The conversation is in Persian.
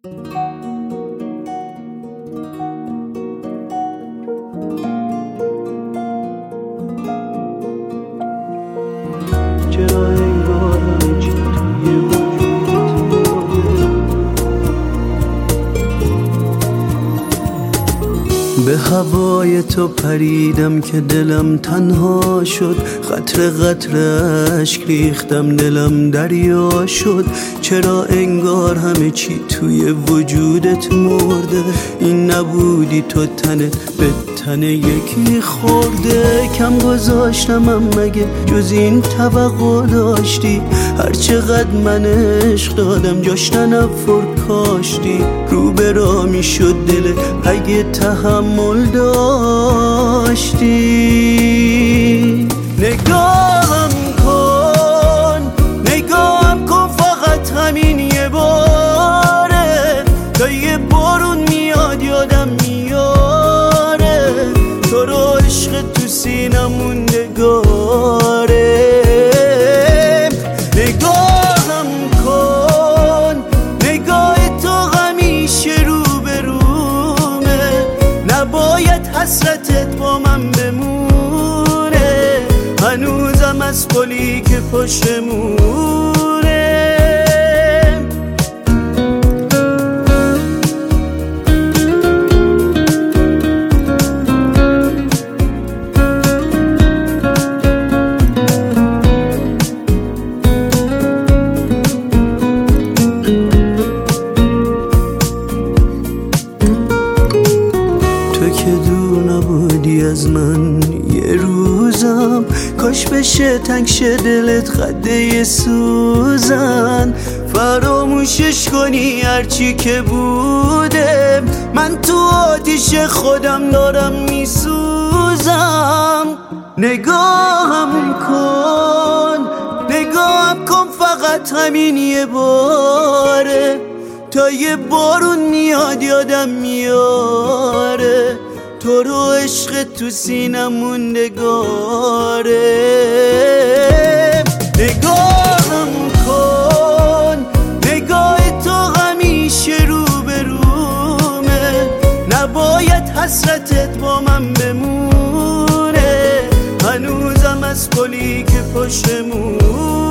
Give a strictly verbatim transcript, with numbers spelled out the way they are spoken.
چرا انگار همه چی توی به هوای تو پریدم که دلم تنها شد، قطره قطره اشک ریختم دلم دریا شد. چرا انگار همه چی توی وجودت مرده، این نبودی تو تنت به تن یکی خورده. کم گذاشتم ام مگه جز این توقع داشتی؟ هرچقدر من عشق دادم جاش تنفر کاشتی. رو به راه می شد دل اگه تحمل داشتی. نگاهم کن نگاهم کن فقط همین یه باره، تا یه بارون میاد یادم میاره تو رو عشق تو سینم موندگاره. نگاهم کن نگاه تو همیشه رو به رومه، نباید حسرتت با من بمونه، هنوزم از پلی که پشتمونه. تو که دور نبودی از من یه روزم، کاش بشه تنگ شه دلت خده سوزن. فراموشش کنی هرچی که بوده، من تو آتیش خودم دارم میسوزم. نگاهم کن نگاهم کن فقط همین یه باره، تا یه بارون میاد یادم میاره تو رو عشق تو سینم موندگاره. نگاهم کن نگاه تو همیشه رو به رومه، نباید حسرتت با من بمونه، هنوزم از پلی که پشتمونه.